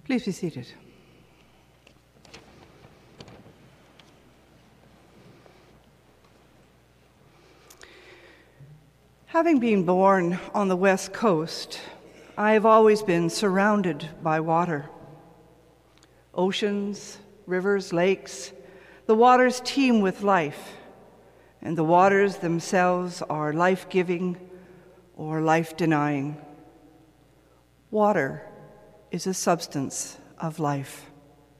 Please be seated. Having been born on the West Coast, I have always been surrounded by water. Oceans, rivers, lakes, the waters teem with life, and the waters themselves are life-giving or life-denying. Water is a substance of life.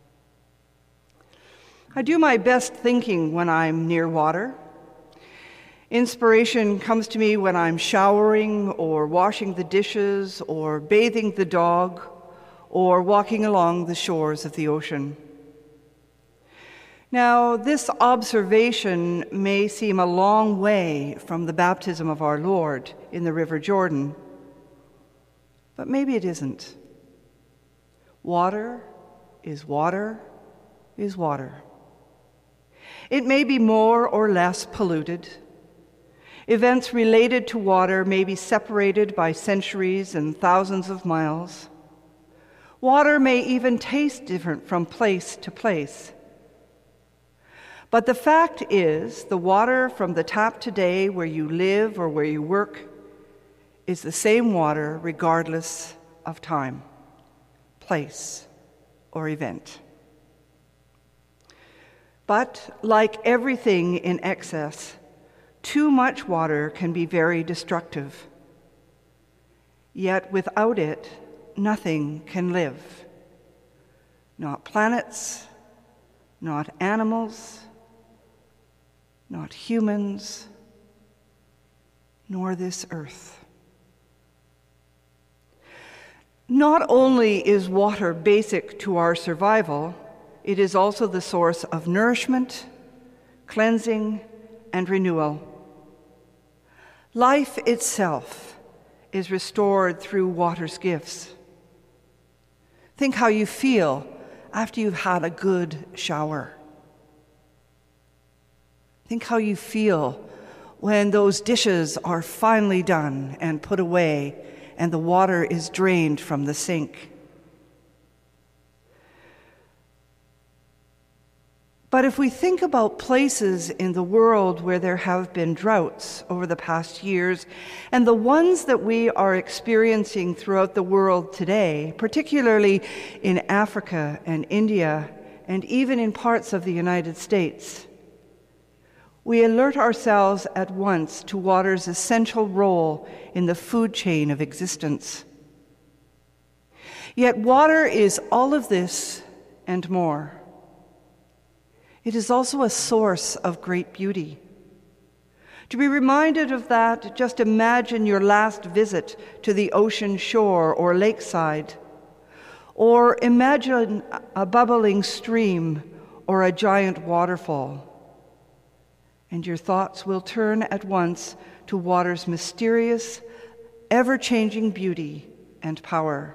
I do my best thinking when I'm near water. Inspiration comes to me when I'm showering or washing the dishes or bathing the dog or walking along the shores of the ocean. Now, this observation may seem a long way from the baptism of our Lord in the River Jordan, but maybe it isn't. Water is water is water. It may be more or less polluted. Events related to water may be separated by centuries and thousands of miles. Water may even taste different from place to place. But the fact is, the water from the tap today where you live or where you work is the same water regardless of time, place, or event. But like everything in excess, too much water can be very destructive. Yet without it, nothing can live. Not planets, not animals, not humans, nor this earth. Not only is water basic to our survival, it is also the source of nourishment, cleansing, and renewal. Life itself is restored through water's gifts. Think how you feel after you've had a good shower. Think how you feel when those dishes are finally done and put away and the water is drained from the sink. But if we think about places in the world where there have been droughts over the past years, and the ones that we are experiencing throughout the world today, particularly in Africa and India, and even in parts of the United States, we alert ourselves at once to water's essential role in the food chain of existence. Yet water is all of this and more. It is also a source of great beauty. To be reminded of that, just imagine your last visit to the ocean shore or lakeside, or imagine a bubbling stream or a giant waterfall, and your thoughts will turn at once to water's mysterious, ever-changing beauty and power.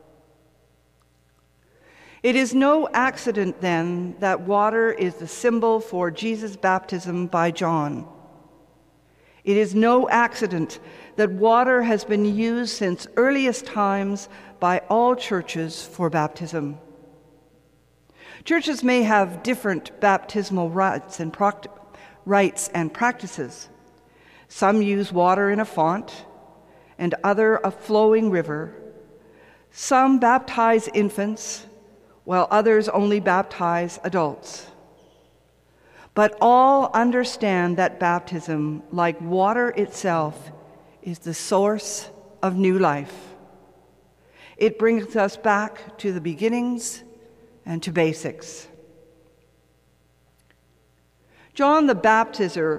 It is no accident, then, that water is the symbol for Jesus' baptism by John. It is no accident that water has been used since earliest times by all churches for baptism. Churches may have different baptismal rites and practices. Some use water in a font, and other a flowing river. Some baptize infants, while others only baptize adults. But all understand that baptism, like water itself, is the source of new life. It brings us back to the beginnings and to basics. John the Baptizer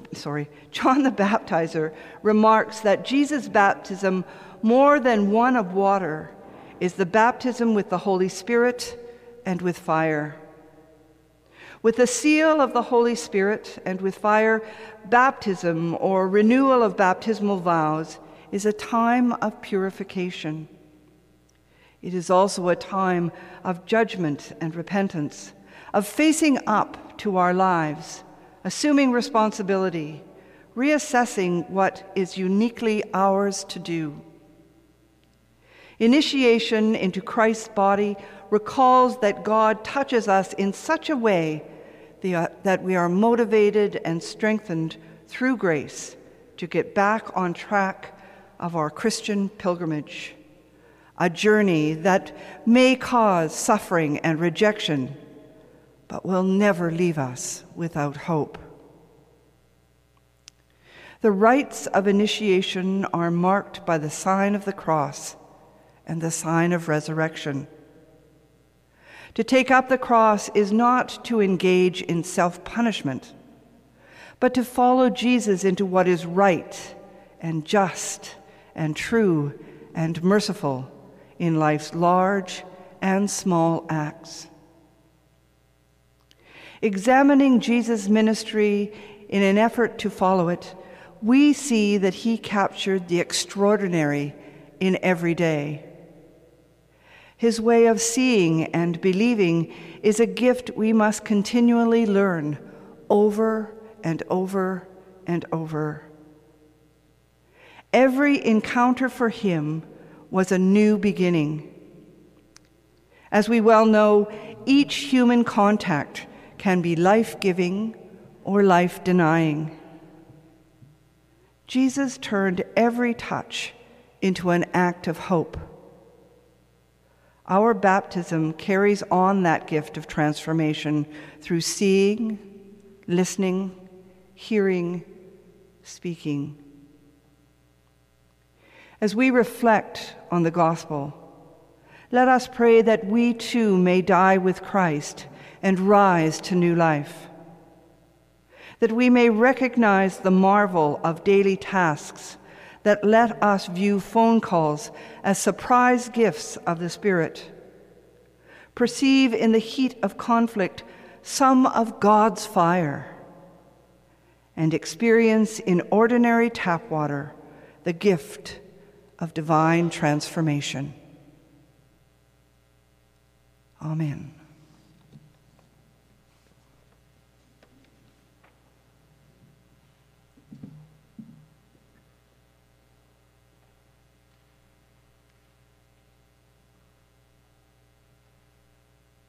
remarks that Jesus' baptism, more than one of water, is the baptism with the Holy Spirit and with fire. With the seal of the Holy Spirit and with fire, baptism or renewal of baptismal vows is a time of purification. It is also a time of judgment and repentance, of facing up to our lives, assuming responsibility, reassessing what is uniquely ours to do. Initiation into Christ's body recalls that God touches us in such a way that we are motivated and strengthened through grace to get back on track of our Christian pilgrimage, a journey that may cause suffering and rejection, but will never leave us without hope. The rites of initiation are marked by the sign of the cross and the sign of resurrection. To take up the cross is not to engage in self-punishment, but to follow Jesus into what is right and just and true and merciful in life's large and small acts. Examining Jesus' ministry in an effort to follow it, we see that he captured the extraordinary in every day. His way of seeing and believing is a gift we must continually learn over and over and over. Every encounter for him was a new beginning. As we well know, each human contact can be life-giving or life-denying. Jesus turned every touch into an act of hope. Our baptism carries on that gift of transformation through seeing, listening, hearing, speaking. As we reflect on the gospel, let us pray that we too may die with Christ and rise to new life, that we may recognize the marvel of daily tasks that let us view phone calls as surprise gifts of the Spirit, perceive in the heat of conflict some of God's fire, and experience in ordinary tap water the gift of divine transformation. Amen.